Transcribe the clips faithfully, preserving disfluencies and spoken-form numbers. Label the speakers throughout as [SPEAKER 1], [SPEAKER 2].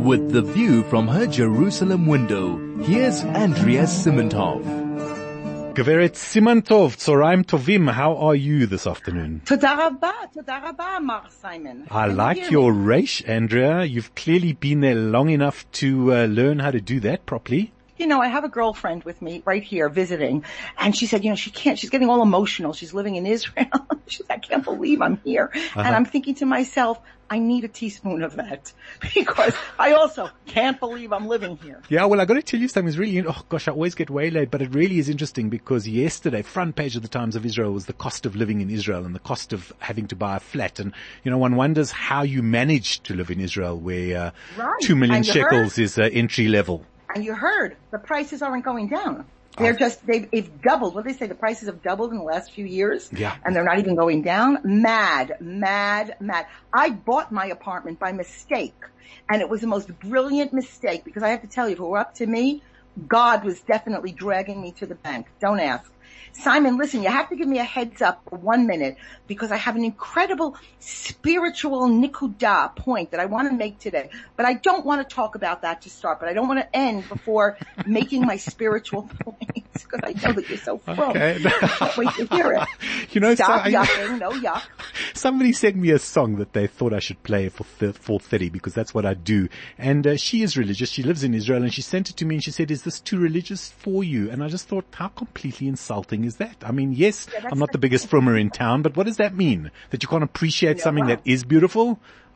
[SPEAKER 1] With the view from her Jerusalem window, here's Andrea Simantov.
[SPEAKER 2] Geveret Simantov, Tzoraim Tovim, how are you this afternoon?
[SPEAKER 3] Toda rabba, toda rabba, Mark Simon.
[SPEAKER 2] I
[SPEAKER 3] Can
[SPEAKER 2] like
[SPEAKER 3] you
[SPEAKER 2] your
[SPEAKER 3] me?
[SPEAKER 2] resh, Andrea. You've clearly been there long enough to uh, learn how to do that properly.
[SPEAKER 3] You know, I have a girlfriend with me right here visiting, and she said, you know, she can't, she's getting all emotional. She's living in Israel. She said, I can't believe I'm here. Uh-huh. And I'm thinking to myself, I need a teaspoon of that because I also can't believe I'm living here.
[SPEAKER 2] Yeah, well, I got to tell you something. It's really, oh gosh, I always get waylaid, but it really is interesting because yesterday, front page of the Times of Israel was the cost of living in Israel and the cost of having to buy a flat. And, you know, one wonders how you manage to live in Israel where uh, right. two million shekels heard? is uh, entry level.
[SPEAKER 3] And you heard the prices aren't going down. They're oh. just, they've, they've doubled. What do they say? The prices have doubled in the last few years.
[SPEAKER 2] Yeah.
[SPEAKER 3] And they're not even going down. Mad, mad, mad. I bought my apartment by mistake. And it was the most brilliant mistake because I have to tell you, if it were up to me, God was definitely dragging me to the bank. Don't ask. Simon, listen, you have to give me a heads up for one minute because I have an incredible spiritual nikudah point that I want to make today. But I don't want to talk about that to start, but I don't want to end before making my spiritual points because I know that you're so full.
[SPEAKER 2] Okay.
[SPEAKER 3] I can't wait to hear it.
[SPEAKER 2] You know,
[SPEAKER 3] Stop
[SPEAKER 2] so,
[SPEAKER 3] yucking, no yuck.
[SPEAKER 2] Somebody sent me a song that they thought I should play for four thirty because that's what I do. And uh, she is religious. She lives in Israel and she sent it to me and she said, is this too religious for you? And I just thought, how completely insulting is that? I mean, yes, yeah, I'm not the biggest frummer in town, but what does that mean? That you can't appreciate yeah, something well, that is beautiful?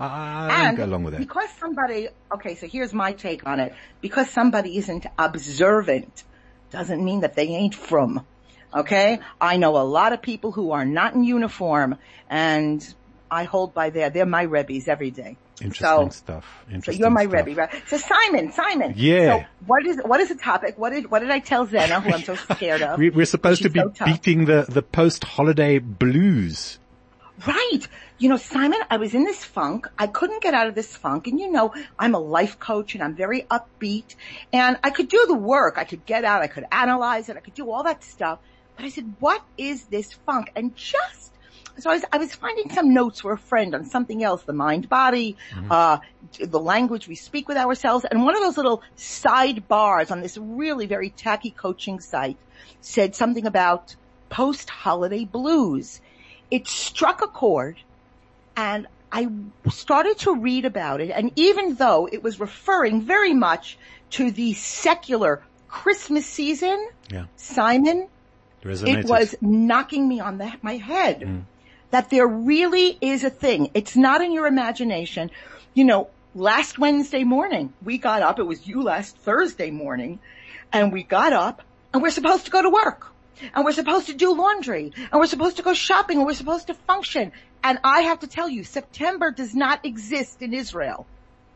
[SPEAKER 2] I don't go along with that.
[SPEAKER 3] Because somebody, okay, so here's my take on it. Because somebody isn't observant doesn't mean that they ain't frum. Okay? I know a lot of people who are not in uniform and I hold by their, they're my Rebbes every day.
[SPEAKER 2] Interesting
[SPEAKER 3] so,
[SPEAKER 2] stuff. Interesting
[SPEAKER 3] so you're my
[SPEAKER 2] stuff.
[SPEAKER 3] Rebbe, right? So Simon, Simon.
[SPEAKER 2] Yeah.
[SPEAKER 3] So what is, what is the topic? What did, what did I tell Zena, who I'm so scared of?
[SPEAKER 2] we, we're supposed to be so beating the, the post-holiday blues.
[SPEAKER 3] Right. You know, Simon, I was in this funk. I couldn't get out of this funk. And you know, I'm a life coach and I'm very upbeat and I could do the work. I could get out. I could analyze it. I could do all that stuff. But I said, what is this funk? And just So I was, I was finding some notes for a friend on something else, the mind body, mm-hmm. uh, the language we speak with ourselves. And one of those little sidebars on this really very tacky coaching site said something about post-holiday blues. It struck a chord and I started to read about it. And even though it was referring very much to the secular Christmas season,
[SPEAKER 2] yeah.
[SPEAKER 3] Simon,
[SPEAKER 2] Resonated.
[SPEAKER 3] It was knocking me on the, my head. Mm. That there really is a thing. It's not in your imagination. You know, last Wednesday morning, we got up. It was you last Thursday morning. And we got up and we're supposed to go to work. And we're supposed to do laundry. And we're supposed to go shopping. And we're supposed to function. And I have to tell you, September does not exist in Israel.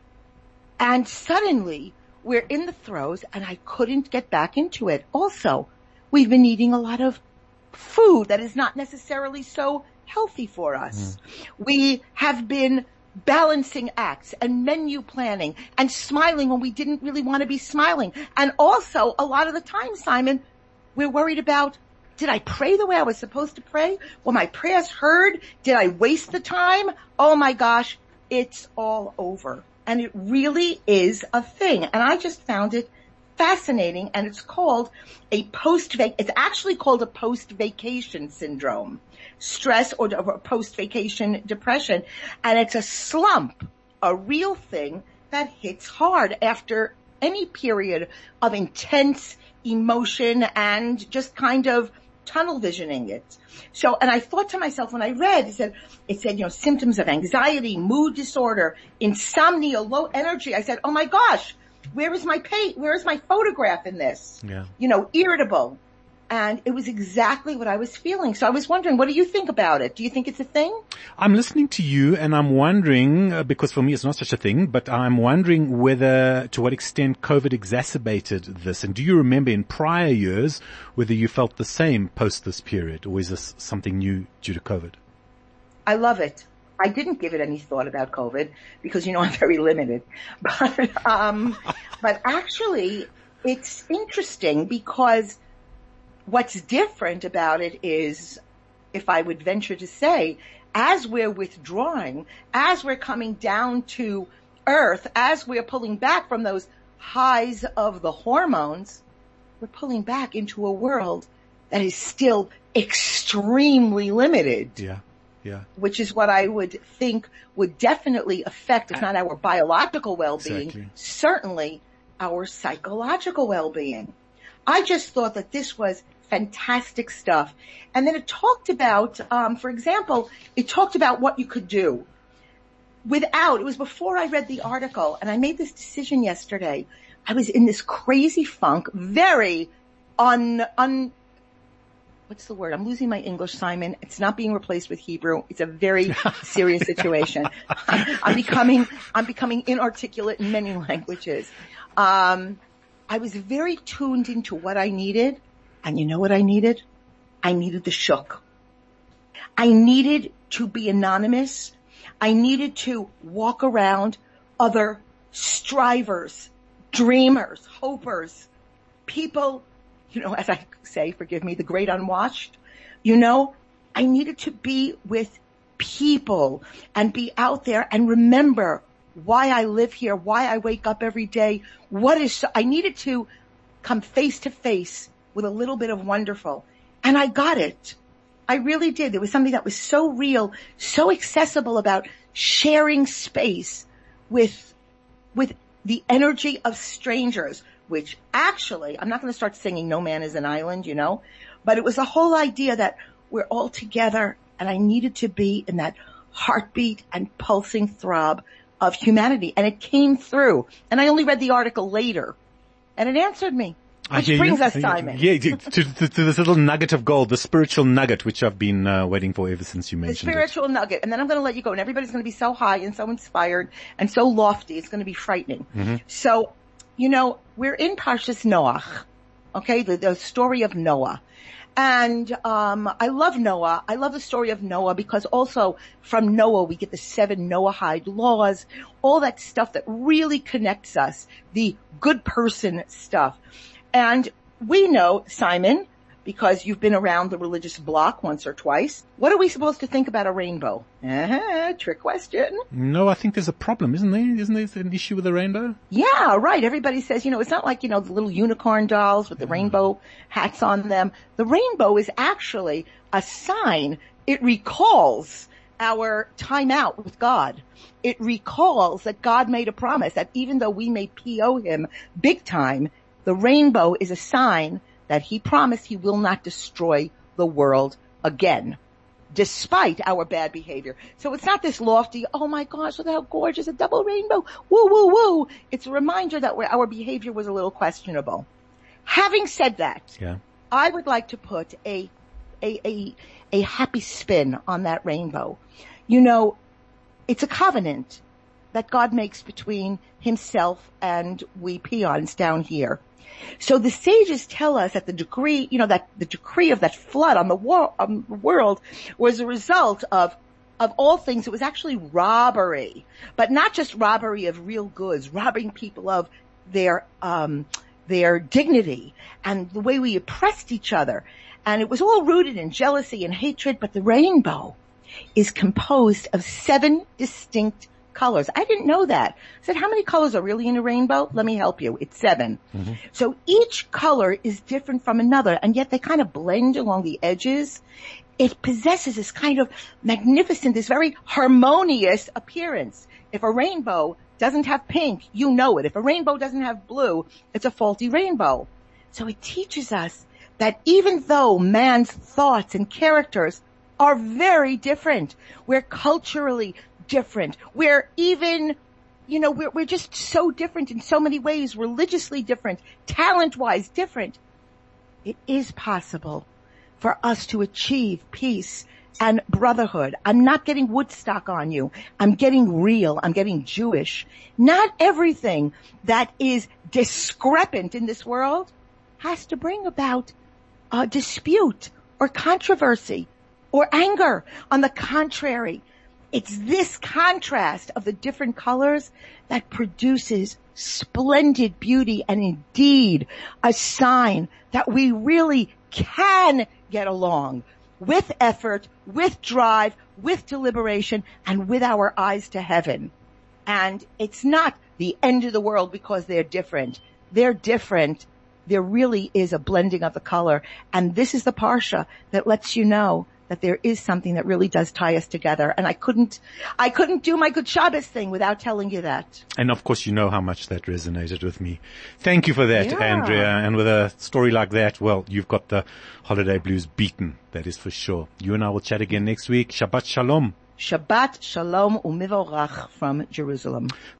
[SPEAKER 3] And suddenly, we're in the throes and I couldn't get back into it. Also, we've been eating a lot of food that is not necessarily so healthy for us. Mm. We have been balancing acts and menu planning and smiling when we didn't really want to be smiling. And also, a lot of the time, Simon, we're worried about, did I pray the way I was supposed to pray? Were my prayers heard? Did I waste the time? Oh my gosh, it's all over. And it really is a thing. And I just found it fascinating, and it's called a post-vac, it's actually called a post-vacation syndrome, stress or post-vacation depression, and it's a slump, a real thing that hits hard after any period of intense emotion and just kind of tunnel visioning it. So, and I thought to myself when I read, it said, it said, you know, symptoms of anxiety, mood disorder, insomnia, low energy. I said, oh my gosh, where is my pay? Where is my photograph in this?
[SPEAKER 2] Yeah.
[SPEAKER 3] You know, irritable. And it was exactly what I was feeling. So I was wondering, what do you think about it? Do you think it's a thing?
[SPEAKER 2] I'm listening to you and I'm wondering, uh, because for me it's not such a thing, but I'm wondering whether, to what extent COVID exacerbated this. And do you remember in prior years whether you felt the same post this period, or is this something new due to COVID?
[SPEAKER 3] I love it. I didn't give it any thought about COVID because, you know, I'm very limited. But, um, but actually it's interesting because what's different about it is, if I would venture to say, as we're withdrawing, as we're coming down to earth, as we're pulling back from those highs of the hormones, we're pulling back into a world that is still extremely limited.
[SPEAKER 2] Yeah. Yeah.
[SPEAKER 3] Which is what I would think would definitely affect, if not our biological well-being,
[SPEAKER 2] Exactly.
[SPEAKER 3] certainly our psychological well-being. I just thought that this was fantastic stuff. And then it talked about, um, for example, it talked about what you could do without, it was before I read the article, and I made this decision yesterday. I was in this crazy funk, very un, un, what's the word? I'm losing my English, Simon. It's not being replaced with Hebrew. It's a very serious situation. I'm becoming, I'm becoming inarticulate in many languages. Um, I was very tuned into what I needed. And you know what I needed? I needed the shook. I needed to be anonymous. I needed to walk around other strivers, dreamers, hopers, people, you know, as I say, forgive me, the great unwashed. You know, I needed to be with people and be out there and remember why I live here, why I wake up every day. What is, I needed to come face to face with a little bit of wonderful. And I got it. I really did. There was something that was so real, so accessible about sharing space with, with the energy of strangers, which actually, I'm not going to start singing No Man is an Island, you know, but it was the whole idea that we're all together, and I needed to be in that heartbeat and pulsing throb of humanity. And it came through. And I only read the article later, and it answered me. Which brings you. us, Simon.
[SPEAKER 2] Yeah, to, to, to this little nugget of gold, the spiritual nugget, which I've been uh, waiting for ever since you mentioned it.
[SPEAKER 3] The spiritual it. nugget. And then I'm going to let you go. And everybody's going to be so high and so inspired and so lofty. It's going to be frightening. Mm-hmm. So, you know, we're in Parshas Noach. Okay, the, the story of Noah. And um I love Noah. I love the story of Noah because also from Noah we get the seven Noahide laws, all that stuff that really connects us, the good person stuff. And we know, Simon, because you've been around the religious block once or twice, what are we supposed to think about a rainbow? Uh-huh, trick question.
[SPEAKER 2] No, I think there's a problem, isn't there? Isn't there an issue with the rainbow?
[SPEAKER 3] Yeah, right. Everybody says, you know, it's not like, you know, the little unicorn dolls with the yeah. rainbow hats on them. The rainbow is actually a sign. It recalls our time out with God. It recalls that God made a promise that even though we may P O him big time, the rainbow is a sign that he promised he will not destroy the world again, despite our bad behavior. So it's not this lofty, oh my gosh, look how gorgeous, a double rainbow, woo, woo, woo. It's a reminder that our behavior was a little questionable. Having said that, yeah. I would like to put a, a, a, a happy spin on that rainbow. You know, it's a covenant that God makes between himself and we peons down here. So the sages tell us that the decree, you know, that the decree of that flood on the wor- um, world was a result of, of all things. It was actually robbery, but not just robbery of real goods, robbing people of their, um, their dignity and the way we oppressed each other. And it was all rooted in jealousy and hatred, but the rainbow is composed of seven distinct colors. I didn't know that. I said, how many colors are really in a rainbow? Let me help you. It's seven. Mm-hmm. So each color is different from another, and yet they kind of blend along the edges. It possesses this kind of magnificent, this very harmonious appearance. If a rainbow doesn't have pink, you know it. If a rainbow doesn't have blue, it's a faulty rainbow. So it teaches us that even though man's thoughts and characters are very different, we're culturally different. We're even, you know, we're, we're just so different in so many ways, religiously different, talent-wise different. It is possible for us to achieve peace and brotherhood. I'm not getting Woodstock on you. I'm getting real. I'm getting Jewish. Not everything that is discrepant in this world has to bring about a dispute or controversy or anger. On the contrary, it's this contrast of the different colors that produces splendid beauty and indeed a sign that we really can get along with effort, with drive, with deliberation, and with our eyes to heaven. And it's not the end of the world because they're different. They're different. There really is a blending of the color. And this is the Parsha that lets you know that there is something that really does tie us together. And I couldn't, I couldn't do my Good Shabbos thing without telling you that.
[SPEAKER 2] And of course, you know how much that resonated with me. Thank you for that,
[SPEAKER 3] Yeah.
[SPEAKER 2] Andrea. And with a story like that, well, you've got the holiday blues beaten. That is for sure. You and I will chat again next week. Shabbat Shalom.
[SPEAKER 3] Shabbat Shalom Umivorach from Jerusalem.